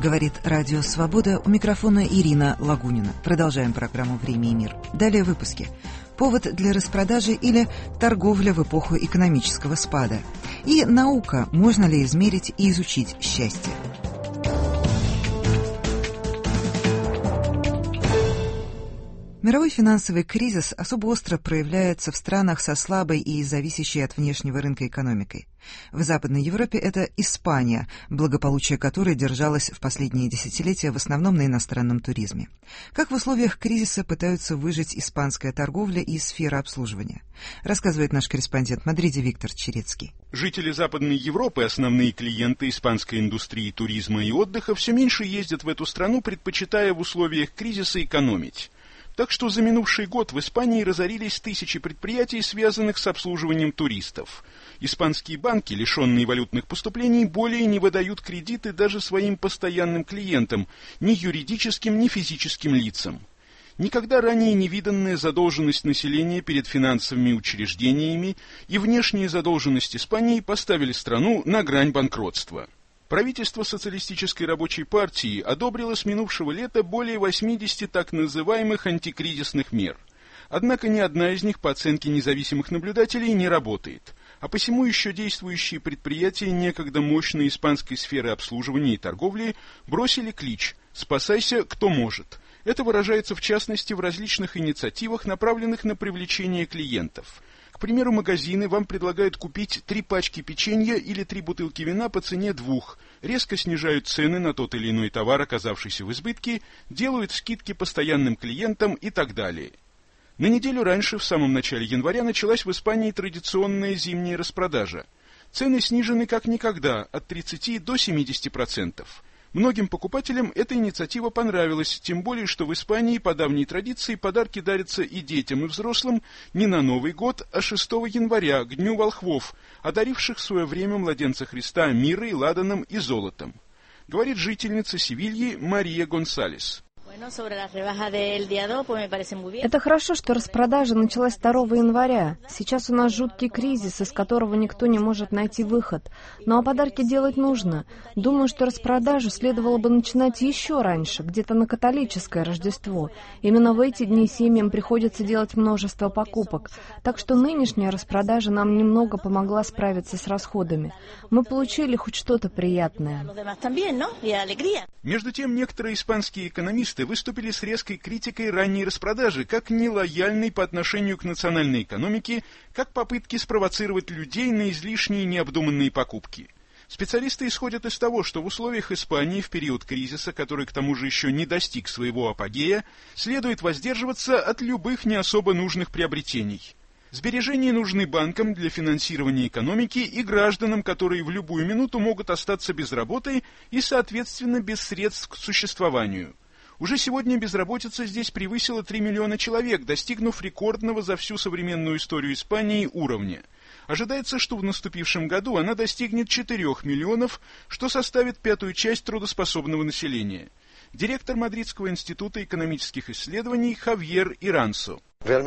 Говорит Радио Свобода, у микрофона Ирина Лагунина. Продолжаем программу «Время и мир». Далее в выпуске. Повод для распродажи или торговля в эпоху экономического спада. И наука. Можно ли измерить и изучить счастье? Мировой финансовый кризис особо остро проявляется в странах со слабой и зависящей от внешнего рынка экономикой. В Западной Европе это Испания, благополучие которой держалось в последние десятилетия в основном на иностранном туризме. Как в условиях кризиса пытаются выжить испанская торговля и сфера обслуживания, рассказывает наш корреспондент в Мадриде Виктор Черецкий. Жители Западной Европы, основные клиенты испанской индустрии туризма и отдыха, все меньше ездят в эту страну, предпочитая в условиях кризиса экономить. Так что за минувший год в Испании разорились тысячи предприятий, связанных с обслуживанием туристов. Испанские банки, лишенные валютных поступлений, более не выдают кредиты даже своим постоянным клиентам, ни юридическим, ни физическим лицам. Никогда ранее не виданная задолженность населения перед финансовыми учреждениями и внешняя задолженность Испании поставили страну на грань банкротства. Правительство Социалистической рабочей партии одобрило с минувшего лета более 80 так называемых антикризисных мер. Однако ни одна из них, по оценке независимых наблюдателей, не работает. А посему еще действующие предприятия некогда мощной испанской сферы обслуживания и торговли бросили клич «Спасайся, кто может». Это выражается в частности в различных инициативах, направленных на привлечение клиентов. К примеру, магазины вам предлагают купить 3 пачки печенья или 3 бутылки вина по цене 2, резко снижают цены на тот или иной товар, оказавшийся в избытке, делают скидки постоянным клиентам и так далее. На неделю раньше, в самом начале января, началась в Испании традиционная зимняя распродажа. Цены снижены как никогда, от 30 до 70%. Многим покупателям эта инициатива понравилась, тем более, что в Испании по давней традиции подарки дарятся и детям, и взрослым не на Новый год, а 6 января, к Дню волхвов, одаривших в свое время младенца Христа мирой, ладаном и золотом. Говорит жительница Севильи Мария Гонсалес. Это хорошо, что распродажа началась 2 января. Сейчас у нас жуткий кризис, из которого никто не может найти выход. Ну а подарки делать нужно. Думаю, что распродажу следовало бы начинать еще раньше, где-то на католическое Рождество. Именно в эти дни семьям приходится делать множество покупок. Так что нынешняя распродажа нам немного помогла справиться с расходами. Мы получили хоть что-то приятное. Между тем, некоторые испанские экономисты выступили с резкой критикой ранней распродажи, как нелояльной по отношению к национальной экономике, как попытки спровоцировать людей на излишние необдуманные покупки. Специалисты исходят из того, что в условиях Испании в период кризиса, который к тому же еще не достиг своего апогея, следует воздерживаться от любых не особо нужных приобретений. Сбережения нужны банкам для финансирования экономики и гражданам, которые в любую минуту могут остаться без работы и, соответственно, без средств к существованию. Уже сегодня безработица здесь превысила 3 миллиона человек, достигнув рекордного за всю современную историю Испании уровня. Ожидается, что в наступившем году она достигнет 4 миллионов, что составит 1/5 часть трудоспособного населения. Директор Мадридского института экономических исследований Хавьер Ирансо.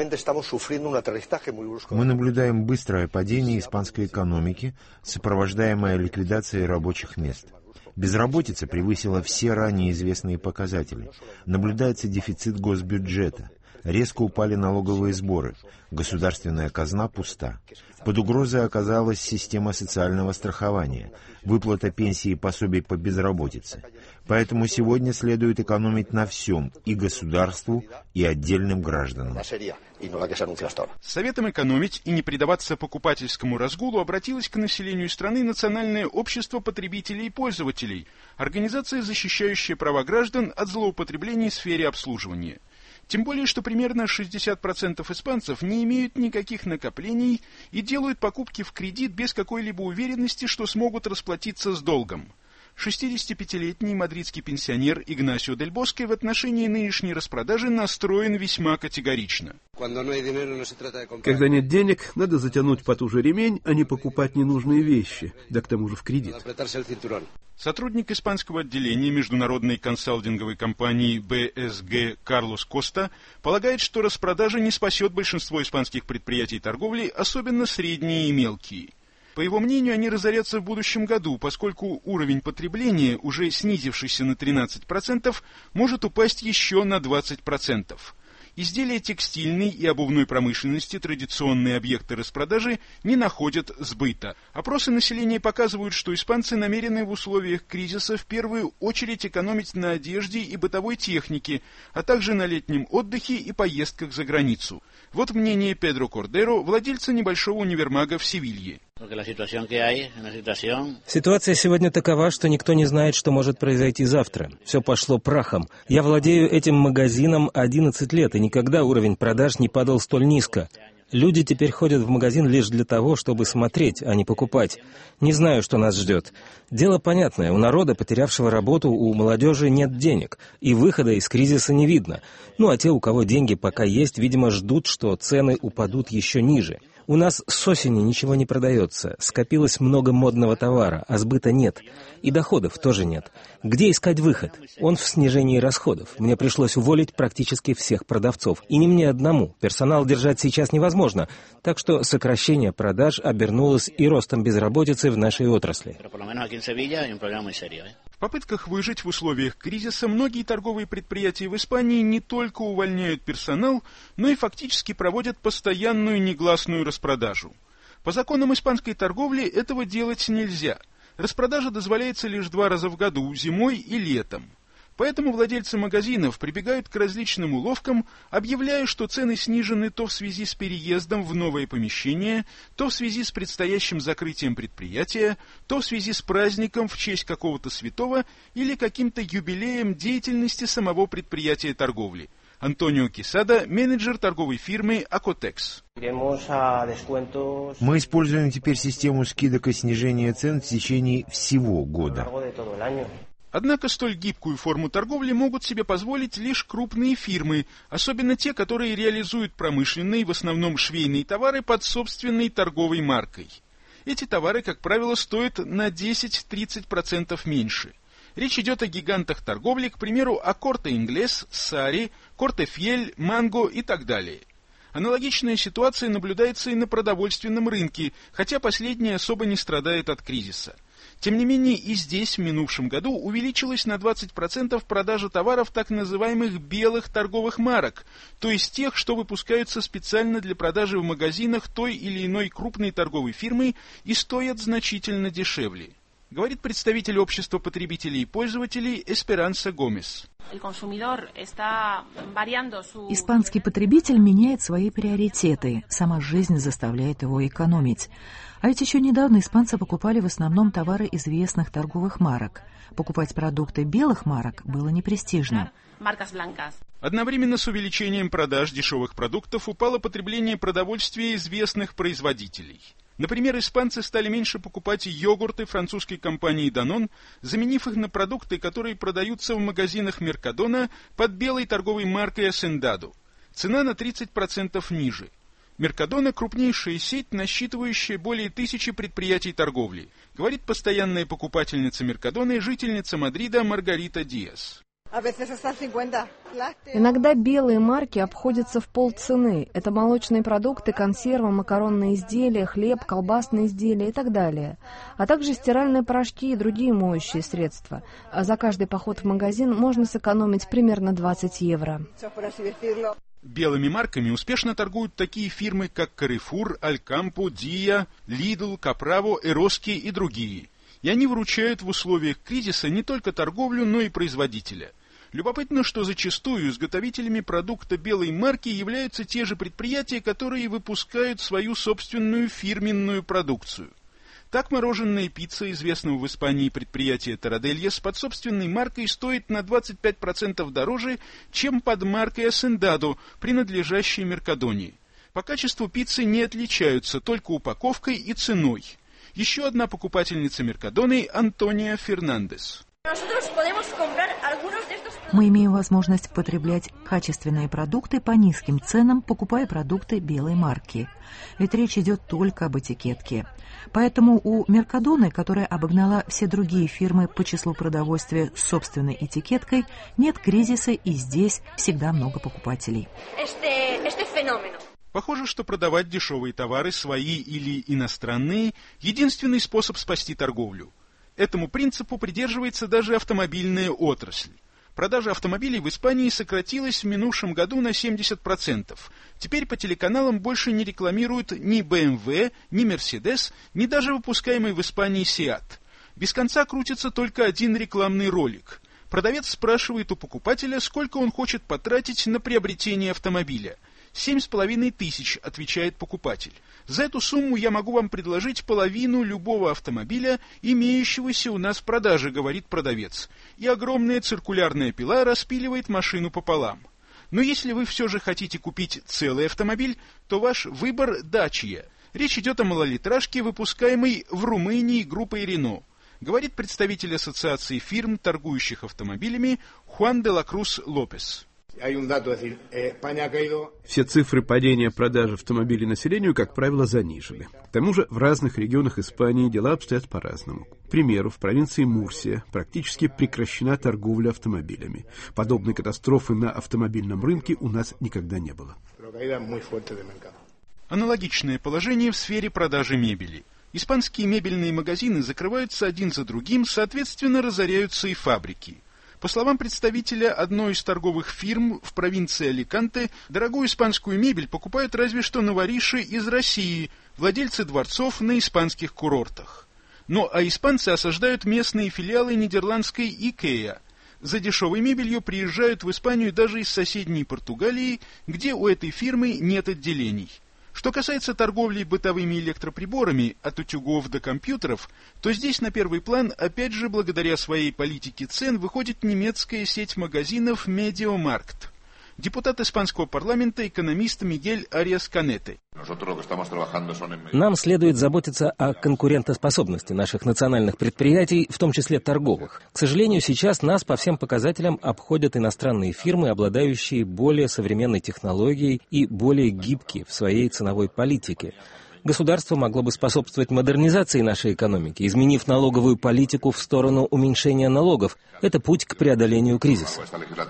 Мы наблюдаем быстрое падение испанской экономики, сопровождаемое ликвидацией рабочих мест. Безработица превысила все ранее известные показатели. Наблюдается дефицит госбюджета. Резко упали налоговые сборы. Государственная казна пуста. Под угрозой оказалась система социального страхования, выплата пенсий и пособий по безработице. Поэтому сегодня следует экономить на всем, и государству, и отдельным гражданам. С советом экономить и не предаваться покупательскому разгулу обратилось к населению страны Национальное общество потребителей и пользователей, организация, защищающая права граждан от злоупотреблений в сфере обслуживания. Тем более, что примерно 60% испанцев не имеют никаких накоплений и делают покупки в кредит без какой-либо уверенности, что смогут расплатиться с долгом. 65-летний мадридский пенсионер Игнасио Дель Боске в отношении нынешней распродажи настроен весьма категорично. Когда нет денег, надо затянуть потуже ремень, а не покупать ненужные вещи, да к тому же в кредит. Сотрудник испанского отделения международной консалтинговой компании БСГ Карлос Коста полагает, что распродажа не спасет большинство испанских предприятий торговли, особенно средние и мелкие. По его мнению, они разорятся в будущем году, поскольку уровень потребления, уже снизившийся на 13%, может упасть еще на 20%. Изделия текстильной и обувной промышленности, традиционные объекты распродажи, не находят сбыта. Опросы населения показывают, что испанцы намерены в условиях кризиса в первую очередь экономить на одежде и бытовой технике, а также на летнем отдыхе и поездках за границу. Вот мнение Педро Кордеро, владельца небольшого универмага в Севилье. Ситуация сегодня такова, что никто не знает, что может произойти завтра. Все пошло прахом. Я владею этим магазином 11 лет, и никогда уровень продаж не падал столь низко. Люди теперь ходят в магазин лишь для того, чтобы смотреть, а не покупать. Не знаю, что нас ждет. Дело понятное. У народа, потерявшего работу, у молодежи нет денег, и выхода из кризиса не видно. Ну а те, у кого деньги пока есть, видимо, ждут, что цены упадут еще ниже. У нас с осени ничего не продается, скопилось много модного товара, а сбыта нет. И доходов тоже нет. Где искать выход? Он в снижении расходов. Мне пришлось уволить практически всех продавцов. И не мне одному. Персонал держать сейчас невозможно. Так что сокращение продаж обернулось и ростом безработицы в нашей отрасли. В попытках выжить в условиях кризиса многие торговые предприятия в Испании не только увольняют персонал, но и фактически проводят постоянную негласную распродажу. По законам испанской торговли этого делать нельзя. Распродажа дозволяется лишь 2 раза в году, зимой и летом. Поэтому владельцы магазинов прибегают к различным уловкам, объявляя, что цены снижены то в связи с переездом в новое помещение, то в связи с предстоящим закрытием предприятия, то в связи с праздником в честь какого-то святого или каким-то юбилеем деятельности самого предприятия торговли. Антонио Кесада, менеджер торговой фирмы «Акотекс». Мы используем теперь систему скидок и снижения цен в течение всего года. Однако столь гибкую форму торговли могут себе позволить лишь крупные фирмы, особенно те, которые реализуют промышленные, в основном швейные товары под собственной торговой маркой. Эти товары, как правило, стоят на 10-30% меньше. Речь идет о гигантах торговли, к примеру, о Корте Инглес, Сари, Корте Фьель, Манго и так далее. Аналогичная ситуация наблюдается и на продовольственном рынке, хотя последний особо не страдает от кризиса. Тем не менее, и здесь в минувшем году увеличилась на 20% продажа товаров так называемых белых торговых марок, то есть тех, что выпускаются специально для продажи в магазинах той или иной крупной торговой фирмы и стоят значительно дешевле. Говорит представитель общества потребителей и пользователей Эсперанса Гомес. Испанский потребитель меняет свои приоритеты. Сама жизнь заставляет его экономить. А ведь еще недавно испанцы покупали в основном товары известных торговых марок. Покупать продукты белых марок было непрестижно. Одновременно с увеличением продаж дешевых продуктов упало потребление продовольствия известных производителей. Например, испанцы стали меньше покупать йогурты французской компании Danone, заменив их на продукты, которые продаются в магазинах Меркадона под белой торговой маркой Hacendado. Цена на 30% ниже. Меркадона – крупнейшая сеть, насчитывающая более 1000 предприятий торговли, говорит постоянная покупательница Меркадона и жительница Мадрида Маргарита Диас. Иногда белые марки обходятся в полцены. Это молочные продукты, консервы, макаронные изделия, хлеб, колбасные изделия и так далее. А также стиральные порошки и другие моющие средства. А за каждый поход в магазин можно сэкономить примерно 20 евро. Белыми марками успешно торгуют такие фирмы, как Carrefour, Alcampo, Dia, Lidl, Capravo, Eroski и другие. И они выручают в условиях кризиса не только торговлю, но и производителя. Любопытно, что зачастую изготовителями продукта белой марки являются те же предприятия, которые выпускают свою собственную фирменную продукцию. Так мороженая пицца известного в Испании предприятия Тарадельяс под собственной маркой стоит на 25% дороже, чем под маркой Hacendado, принадлежащей Меркадоне. По качеству пиццы не отличаются только упаковкой и ценой. Еще одна покупательница Меркадоны Антония Фернандес. Мы имеем возможность потреблять качественные продукты по низким ценам, покупая продукты белой марки. Ведь речь идет только об этикетке. Поэтому у Меркадоны, которая обогнала все другие фирмы по числу продовольствия с собственной этикеткой, нет кризиса, и здесь всегда много покупателей. Похоже, что продавать дешевые товары, свои или иностранные, единственный способ спасти торговлю. Этому принципу придерживается даже автомобильная отрасль. Продажа автомобилей в Испании сократилась в минувшем году на 70%. Теперь по телеканалам больше не рекламируют ни BMW, ни Mercedes, ни даже выпускаемый в Испании Seat. Без конца крутится только один рекламный ролик. Продавец спрашивает у покупателя, сколько он хочет потратить на приобретение автомобиля. 7500, отвечает покупатель. За эту сумму я могу вам предложить половину любого автомобиля, имеющегося у нас в продаже, говорит продавец. И огромная циркулярная пила распиливает машину пополам. Но если вы все же хотите купить целый автомобиль, то ваш выбор Dacia. Речь идет о малолитражке, выпускаемой в Румынии группой Renault, говорит представитель Ассоциации фирм, торгующих автомобилями, Хуан де ла Крус Лопес. Все цифры падения продаж автомобилей населению, как правило, занижены. К тому же в разных регионах Испании дела обстоят по-разному. К примеру, в провинции Мурсия практически прекращена торговля автомобилями. Подобной катастрофы на автомобильном рынке у нас никогда не было. Аналогичное положение в сфере продажи мебели. Испанские мебельные магазины закрываются один за другим, соответственно, разоряются и фабрики. По словам представителя одной из торговых фирм в провинции Аликанте, дорогую испанскую мебель покупают разве что новориши из России, владельцы дворцов на испанских курортах. А испанцы осаждают местные филиалы нидерландской IKEA. За дешевой мебелью приезжают в Испанию даже из соседней Португалии, где у этой фирмы нет отделений. Что касается торговли бытовыми электроприборами, от утюгов до компьютеров, то здесь на первый план, опять же благодаря своей политике цен, выходит немецкая сеть магазинов Медиамаркт. Депутат испанского парламента, экономист Мигель Ариас-Канете. Нам следует заботиться о конкурентоспособности наших национальных предприятий, в том числе торговых. К сожалению, сейчас нас по всем показателям обходят иностранные фирмы, обладающие более современной технологией и более гибкие в своей ценовой политике. Государство могло бы способствовать модернизации нашей экономики, изменив налоговую политику в сторону уменьшения налогов. Это путь к преодолению кризиса.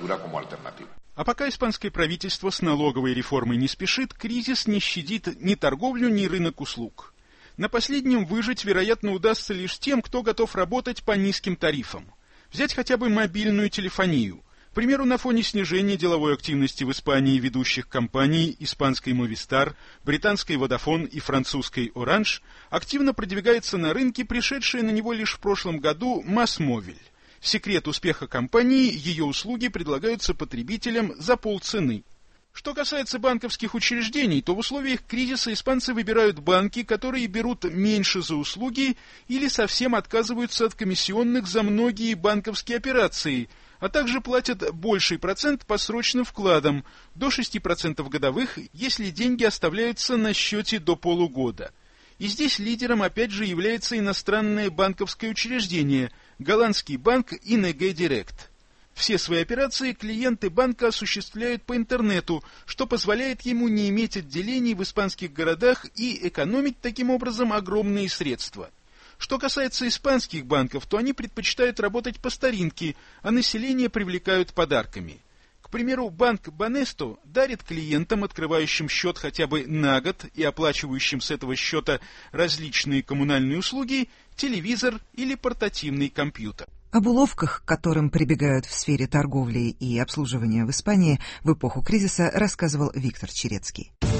А пока испанское правительство с налоговой реформой не спешит, кризис не щадит ни торговлю, ни рынок услуг. На последнем выжить, вероятно, удастся лишь тем, кто готов работать по низким тарифам. Взять хотя бы мобильную телефонию. К примеру, на фоне снижения деловой активности в Испании ведущих компаний испанской Movistar, британской Vodafone и французской Orange, активно продвигается на рынке пришедшая на него лишь в прошлом году MásMóvil. Секрет успеха компании – ее услуги предлагаются потребителям за полцены. Что касается банковских учреждений, то в условиях кризиса испанцы выбирают банки, которые берут меньше за услуги или совсем отказываются от комиссионных за многие банковские операции, а также платят больший процент по срочным вкладам, до 6% годовых, если деньги оставляются на счете до полугода. И здесь лидером опять же является иностранное банковское учреждение – голландский банк ING Direct. Все свои операции клиенты банка осуществляют по интернету, что позволяет ему не иметь отделений в испанских городах и экономить таким образом огромные средства. Что касается испанских банков, то они предпочитают работать по старинке, а население привлекают подарками. К примеру, банк Банесто дарит клиентам, открывающим счет хотя бы на год и оплачивающим с этого счета различные коммунальные услуги, телевизор или портативный компьютер. Об уловках, к которым прибегают в сфере торговли и обслуживания в Испании в эпоху кризиса, рассказывал Виктор Черецкий.